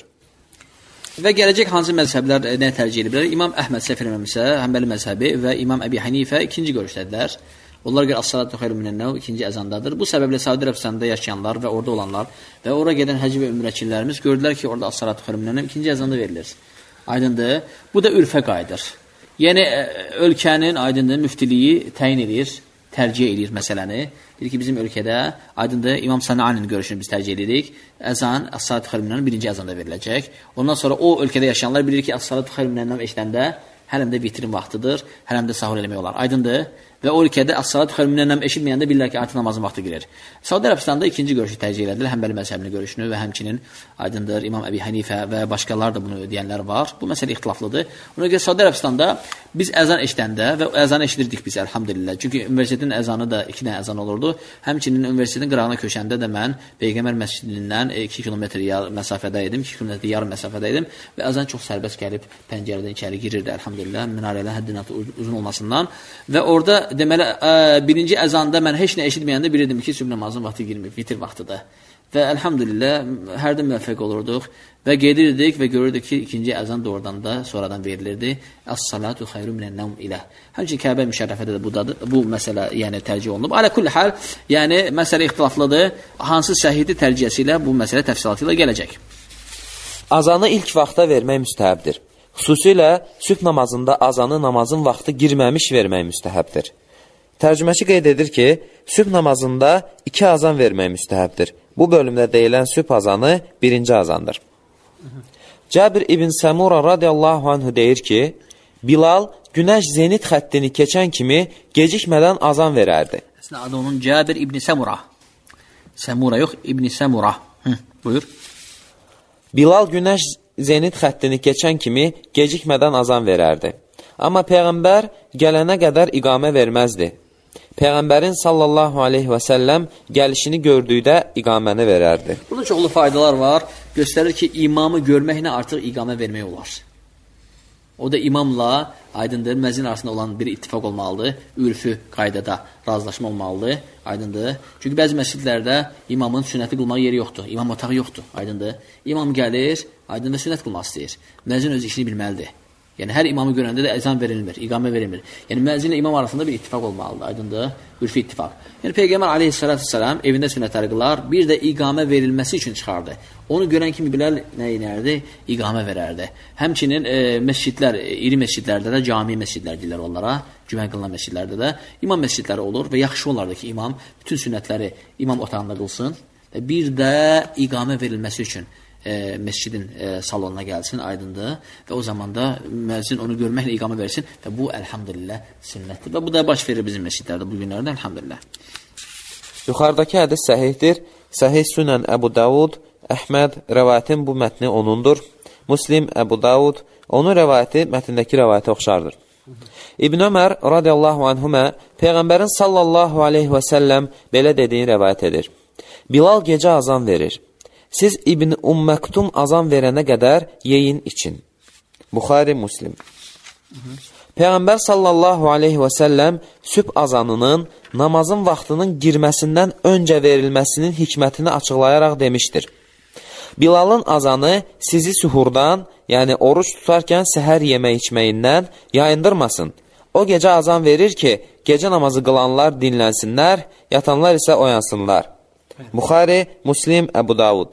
Və gələcək hansı məzhəblər nə tərcih edirlər? İmam Əhməd səhv eləmirəmsə, Həmbəli məzhəbi və İmam Əbi Hənifə ikinci görüşdədilər. Onlar görə as-salatu xayrun minən-nəvm ikinci əzandadır. Bu səbəblə Səudi Ərəbistanında yaşayanlar və orada olanlar və ora gedən həcc və ümrəçilərimiz gördülər ki, orada as-salatu xayrun minən-nəvm ikinci əzanda verilir. Aydındır. Bu da ürfə qayıdır. Yəni ölkənin aydındır müftiliyi təyin edir, tərcih edir məsələni. Deyir ki, bizim ölkədə aydındır İmam Sənaninin görüşünü biz tərcih edirik. Əzan as-salatu xayrun minən-nəvm birinci əzanda veriləcək. Ondan sonra o ölkədə yaşayanlar bilir ki, as-salatu xayrun minən-nəvm eşidəndə hələm də vitrin vaxtıdır, hələm də sahur eləmək olar. Aydındır. Və o ölkədə as-salatu xayrun minən-nəvm eşitməyəndə bilirlər ki, artıq namazın vaxtı girir. Səudi Ərəbistanda ikinci görüşü tərcih edildi, Həmbəli məzhəbinin görüşünü və həmçinin aydındır İmam Əbi Hənifə və başqalar da bunu deyənlər var. Bu məsələ ixtilaflıdır. Ona görə Səudi Ərəbistanda biz əzan eşidəndə və əzanı eşidirdik biz əlhamdülillah. Çünki universitetin əzanı da 2 dənə əzan olurdu. Həmçinin universitetin qırağına köçəndə də mən Peyğəmbər məscidindən 2 kilometr məsafədə idim, 2 kilometr yarım məsafədə idim və əzan çox sərbəst gəlib pəncərədən içəri girirdi əlhamdülillah, minarələr həddindən uzun olmasından və orada deməli birinci əzanda mən heç nə eşitməyəndə bilirdim ki, sübh namazının vaxtı girmir, vitir vaxtıdır. Və əlhamdülillah hərdən müvəffəq olurduq və gedirdik və görürdük ki, ikinci əzan doğrudan da sonradan verilirdi. As-salatu xayrun minən-nəvm ilə. Həmçinin Kəbə müşərrəfədə də bu məsələ yəni tərcih olunub. Alə kulli hal, yəni məsələ ixtilaflıdır. Hansı səhihdir tərcihəsi ilə bu məsələ təfsilatı ilə gələcək. Azanı ilk vaxta vermək müstəhəbdir. Xüsusilə sübh namazında azanı namazın vaxtı girməmiş vermək müstəhəbdir. Tərcüməçi qeyd edir ki, sübh namazında 2 azan vermək müstəhəbdir. Bu bölümdə deyilən sübh azanı birinci azandır. Cəbir ibn Səmura radiyallahu anhu deyir ki, Bilal günəş zenit xəttini keçən kimi gecikmədən azan verərdi. Əslində adı onun Cəbir ibn Səmura. Səmura yox, ibn Səmura. Buyur. Bilal günəş zenit xəttini keçən kimi gecikmədən azan verərdi. Amma Peyğəmbər gələnə qədər iqamə verməzdi. Peyğəmbərin sallallahu aleyhi və səlləm gəlişini gördükdə iqaməni verərdi. Burada çoxlu faydalar var. Göstərir ki, imamı görməklə artıq iqamə vermək olar. O da imamla aydındır, məzin arasında olan bir ittifaq olmalıdır. Ürfü qaydada razılaşma olmalıdır. Aydındır. Çünki bəzi məscidlərdə imamın sünnəti qılmaq yeri yoxdur. İmam otağı yoxdur. Aydındır. İmam gəlir, aydındır sünnət qılmaq istəyir. Məzin öz işini bilməlidir. Yəni, hər imamı görəndə də əzan verilmir, iqamə verilmir. Yəni, müəzzinlə imam arasında bir ittifaq olmalıdır, aydındır, ürfi ittifaq. Yəni, Peyğəmbər aleyhissalatü vesselam evində sünnətləri qılar, bir də iqamə verilməsi üçün çıxardı. Onu görən kimi bilər nə inərdi? İqamə verərdi. Həmçinin məscidlər, iri məscidlərdə də, cami məscidlər deyirlər onlara, cümə qılınan məscidlərdə də imam məscidləri olur və yaxşı olardı ki, imam bütün sünnətləri imam otağında qılsın və bir də iqamə verilməsi üçün məscidin salonuna gəlsin, aydındır və o zaman da müəzzin onu görməklə iqamə versin və bu, əlhamdülillah, sünnətdir və bu da baş verir bizim məscidlərdə bu günlərdə, əlhamdülillah. Yuxarıdakı hədis səhihdir. Səhih Sünən Əbu Davud, Əhməd rəvayətin bu mətni onundur. Muslim, Əbu Davud, onun rəvayəti mətndəki rəvayətə oxşardır. İbn Ömər radiyallahu anhümə Peyğəmbərin sallallahu aleyhi və səlləm belə dediyin rəvayət edir. Bilal gecə azan verir. Siz İbn Məktум azan verənə qədər yeyin için. Buxari, Muslim. Peyğəmbər sallallahu aleyhi və səlləm sübh azanının namazın vaxtının girməsindən öncə verilməsinin hikmətini açıqlayaraq demişdir. Bilalın azanı sizi sühurdan, yəni oruç tutarkən səhər yemək içməyindən yayındırmasın. O gecə azan verir ki, gecə namazı qılanlar dinlənsinlər, yatanlar isə oyansınlar. Buxari, Muslim, Əbu Davud.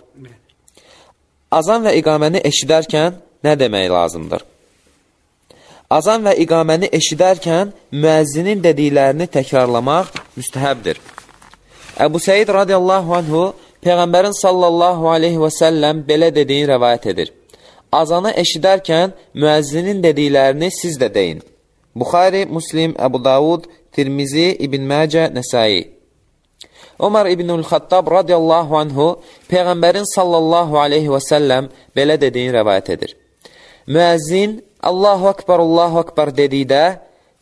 Azan və iqaməni eşidərkən nə demək lazımdır? Azan və iqaməni eşidərkən müəzzinin dediklərini təkrarlamaq müstəhəbdir. Əbu Səid radiyallahu anhu Peyğəmbərin sallallahu aleyhi və səlləm belə dediyin rəvayət edir. Azanı eşidərkən müəzzinin dediklərini siz də deyin. Buxari, Muslim, Əbu Davud, Tirmizi, İbn Məcə, Nəsai. Ömər İbnül Xattab radiyallahu anhu Peyğəmbərin sallallahu aleyhi və səlləm belə dediyin rəvayət edir. Müəzzin Allahu Akbar dedikdə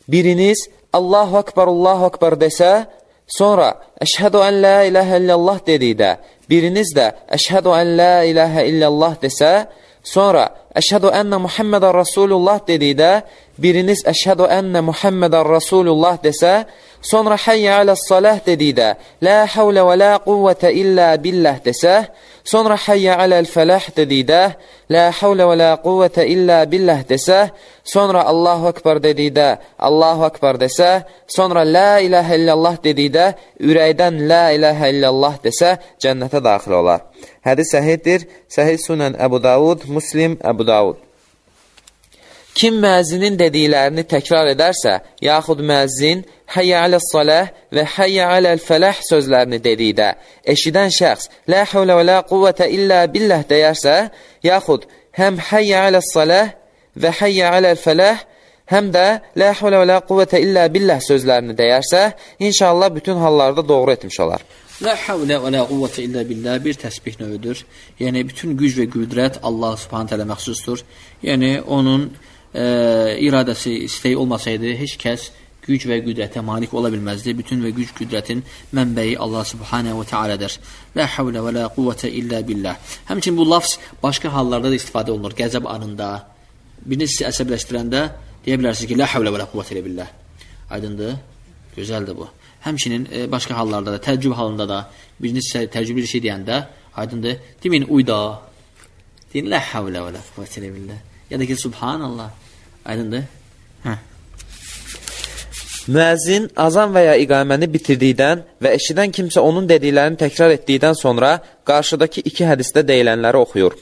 biriniz Allahu Akbar desə, sonra əşhədu ən la ilahə illallah dedikdə, biriniz də əşhədu ən la ilahə illallah desə, sonra əşhədu ənnə Muhammedən Rasulullah dedikdə, biriniz əşhədu ənnə Muhammedən Rasulullah desə, sonra hayyə aləs-salah dedikdə, la havlə və la quvvətə illə billah desə, sonra hayyə aləl-fəlah dedikdə, la havlə və la quvvətə illə billah desə, sonra Allahu Akbar dedikdə, Allahu Akbar desə, sonra la ilahə illallah dedikdə, ürəkdən la ilahə illallah desə, cənnətə daxil olar. Hədis səhihdir. Səhih Sunan Əbu Davud, Muslim Əbu Davud. Kim müəzzinin dediklərini təkrar edərsə, yaxud müəzzin hayyə aləs-salah və hayyə aləl-fəlah sözlərini dedikdə, eşidən şəxs la havlə və la quvvətə illə billah deyərsə, yaxud həm hayyə aləs-salah və hayyə aləl-fəlah, həm də la havlə və la quvvətə illə billah sözlərini deyərsə, inşallah bütün hallarda doğru etmiş olar. La havlə və la quvvətə illə billah bir təsbih növüdür. Yəni, bütün güc və qüdrət Allah subhanət hələ məxsusdur. Yəni, onun iradəsi, istəyi olmasaydı, heç kəs güc və qüdrətə malik ola bilməzdi. Bütün və güc qüdrətin mənbəyi Allah subhanə və tealədir. La havlə və la quvvətə illə billah. Həmçin bu lafz başqa hallarda da istifadə olunur. Qəzəb anında, birini sizi əsəbləşdirəndə deyə bilərsiniz ki, la havlə və la quvvətə illə billah. Aydındır, gözəldir bu. Həmçinin başqa hallarda da, təəccüb halında da, birini sizə təəccüblü şey deyəndə, aydındır, demin uyda, deyin, la havlə və la quvvətə illə billah. Ya da ki, subhanallah, aydındır. Müəzzin azan və ya iqaməni bitirdikdən və eşidən kimsə onun dediklərini təkrar etdikdən sonra qarşıdakı iki hədisdə deyilənləri oxuyur.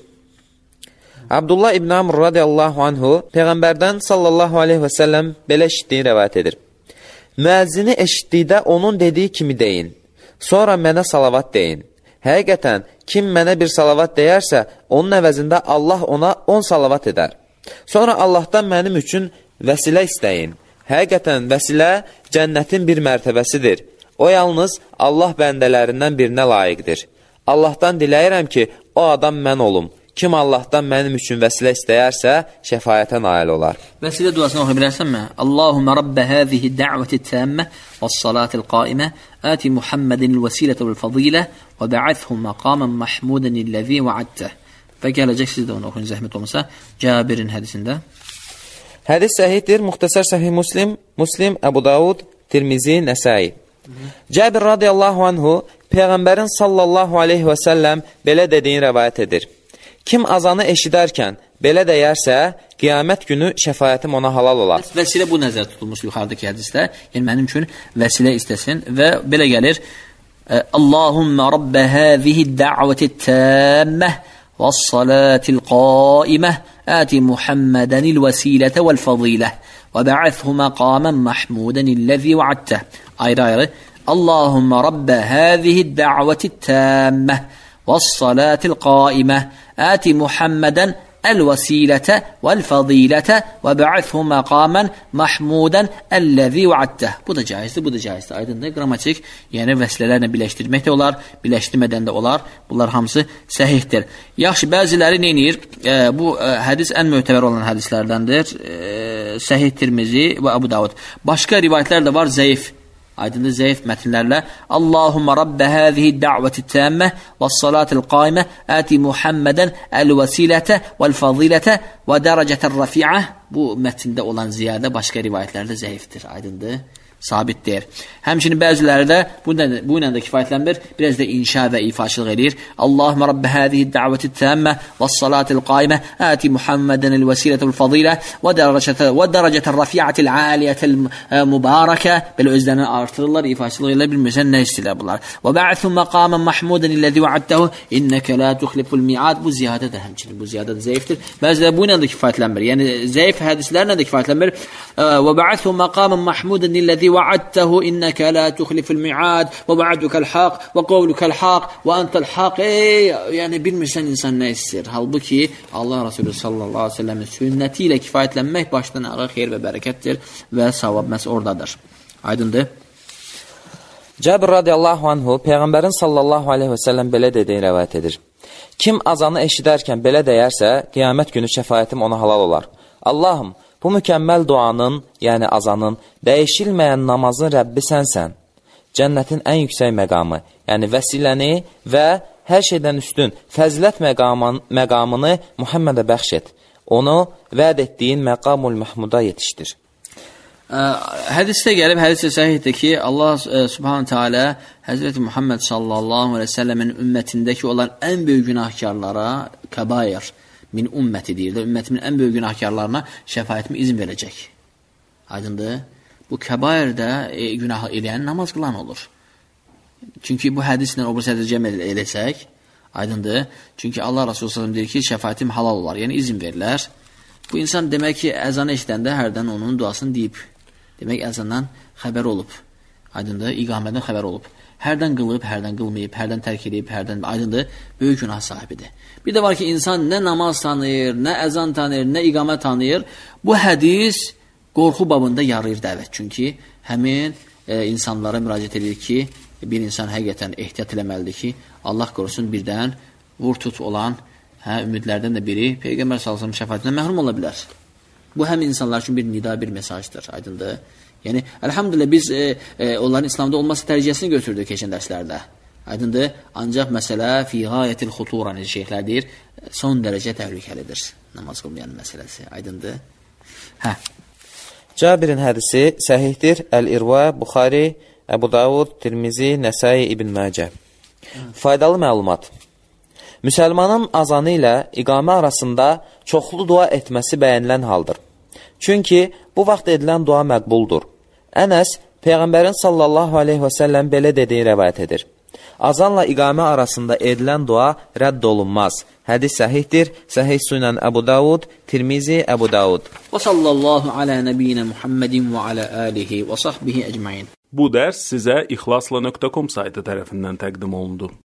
Abdullah ibn Amr radiyallahu anhu Peyğəmbərdən sallallahu aleyhi və səlləm belə eşitdiyini rəvayət edir. Müəzzini eşitdikdə onun dediyi kimi deyin. Sonra mənə salavat deyin. Həqiqətən, kim mənə bir salavat deyərsə, onun əvəzində Allah ona 10 salavat edər. Sonra Allahdan mənim üçün vəsilə istəyin. Həqiqətən, vəsilə cənnətin bir mərtəbəsidir. O yalnız Allah bəndələrindən birinə layiqdir. Allahdan diləyirəm ki, o adam mən olum. Kim Allahdan mənim üçün vəsilə istəyərsə, şəfayətə nail olar. Vəsilə duasını oxuya bilərsənmi? Allahumma rabbə həzihi də'vəti təmmə və salatil qaimə əti Muhammedin vəsilətə və fəzilə və bə'əthhum məqamən mahmudən illəzi vəaddəh. Və gələcək siz də onu oxuyun zəhmət olmasa Cabirin hədisində. Hədis səhihdir. Muxtəsər Səhih Muslim, Əbu Davud, Tirmizi, Nəsai. Cabir radiyallahu anhu Peyğəmbərin sallallahu aleyhi və səlləm belə dediyini rəvayət edir. Kim azanı eşidərkən belə deyərsə, qiyamət günü şəfayətim ona halal olar. Vəsilə bu nəzər tutulmuş yuxarıdakı hədisdə. Yəni, mənim üçün vəsilə istəsin və belə gəlir. Allahumma rabbə həzihi də'vəti təmmə və salatil qaimə əti Muhammedənil vəsilətə vəl fəzilə və bə'əthhu məqamən mahmudən illəzi vəaddəh. Ayrı-ayrı. Allahumma rabbə həzihi də'vəti təmmə və salatil qaimə əti Muhammedən əl-vəsilətə vəl-fəzilətə və bə'əthhu məqamən mahmudən əlləzi vəaddəh. Bu da caizdir, bu da caizdir. Aydındır, qrammatik, yəni vəsilələrlə birləşdirmək də olar, birləşdirmədən də olar. Bunlar hamısı səhihdir. Yaxşı, bəziləri neynir? Bu hədis ən möhtəbər olan hədislərdəndir. Səhih Tirmizi və Əbu Davud. Başqa rivayətlər də var, zəif. Aydındır, zəif mətnlərlə Allahumma rabbə həzihi də'vəti təmmə və salatil qaimə əti Muhammedən əl-vəsilətə vəl-fəzilətə və dərəcətər rəfi'ə. Bu mətndə olan ziyadə başqa rivayətlərdə zəifdir. Aydındır, sabitdir. Həmçinin bəziləri də bu ilə də kifayətlənmir, biraz da inşa və ifaçılıq edir. Allahumma rabbə həzihi də'vəti təmmə və salatil qaimə əti Muhammedən əl-vəsilətə vəl-fəzilə və dərəcətər rəfi'ətil aliyyətəl mübarəkə. Belə özlərini artırırlar, ifaçılıq elə bilmirsən, nə istəyirlər bunlar. Və bə'əthu məqamən mahmudən illəzi vəaddəhu innəkə la tuxliful mi'ad. Bu ziyadə də həmçinin, bu ziyadə də zəifdir. Bəziləri bu ilə də kifayətlənmir. Yəni, zəif hədislərlə də kifayətlənmir. Və bə'əthu məqamən mahmudən illəzi وعدته إنك لا تخلف الميعاد ووعدك الحق وقولك الحق وأنت الحق. Yəni bilmirsən insan nə istəyir. Halbuki Allah Resulü sallallahu aleyhi ve sellemin sünnəti ilə kifayətlənmək başdan ayağa xeyir və bərəkətdir və savab məhz oradadır. Aydındır. Cabir radiyallahu anhu Peyğəmbərin sallallahu aleyhi və səlləm belə dediyini rəvayət edir. Kim azanı eşidərkən belə deyərsə, qiyamət günü şəfayətim ona halal olar. Allahım, Bu mükəmməl duanın, yəni azanın, dəyişilməyən namazın Rəbbi sənsən. Cənnətin ən yüksək məqamı, yəni vəsiləni və hər şeydən üstün fəzilət məqamını Muhammedə bəxş et. Onu vəd etdiyin məqamul məhmuda yetişdir. Hədisdə gəlib, hədisdə səhihdir ki, Allah subhanətə alə Həzrəti Muhammed sallallahu aleyhi ve sellemin ümmətindəki olan ən böyük günahkarlara kəbair min ümməti deyir də, ümmetimin ən böyük günahkarlarına şəfayətimi izin verəcək. Aydındır. Bu kəbairdə günah edən namaz qılan olur. Çünki bu hədislə o birisi hədisi cəm edəsək, aydındır. Çünki Allah Resulü sallallahu deyir ki, şəfayətim halal olar, yəni izin verirlər. Bu insan demək ki, əzanı eşidəndə hərdən onun duasını deyib. Demək, əzandan xəbər olub. Aydındır, iqamədən xəbər olub. Hərdən qılıb, hərdən qılmayıb, hərdən tərk edib, hərdən aydındır, böyük günah sahibidir. Bir də var ki, insan nə namaz tanıyır, nə əzan tanıyır, nə iqamət tanıyır. Bu hədis qorxu babında yarayır dəvət. Çünki həmin insanlara müraciət edir ki, bir insan həqiqətən ehtiyat eləməlidir ki, Allah qorusun birdən vur-tut olan ümidlərdən də biri Peyğəmbər sallallahu əleyhi və səlləm şəfaətindən məhrum ola bilər. Bu həm insanlar üçün bir nida, bir mesajdır, aydındır. Yəni, əlhamdülillah biz onların İslamda olması tərcihəsini götürdük keçən dərslərdə. Aydındır, ancaq məsələ fi gayətil xutura, necə şeyhlər deyir, son dərəcə təhlükəlidir namaz qılmayan məsələsi, aydındır. Cabirin hədisi səhihdir, Əl-İrva, Buxari, Əbu Davud, Tirmizi, Nəsai, İbn Məcə. Faydalı məlumat. Müsəlmanın azanı ilə iqamə arasında çoxlu dua etməsi bəyənilən haldır. Çünki bu vaxt edilən dua məqbuldur. Ənəs, Peyğəmbərin sallallahu aleyhi və səlləm belə dediyi rəvayət edir. Azanla iqamə arasında edilən dua rədd olunmaz. Hədis səhihdir. Səhih Sunan Əbu Davud, Tirmizi, Əbu Davud. Və sallallahu alə nəbiyyinə Muhammedin və alə alihi və sahbihi əcmain. Bu dərs sizə ixlasla.com saytı tərəfindən təqdim olundu.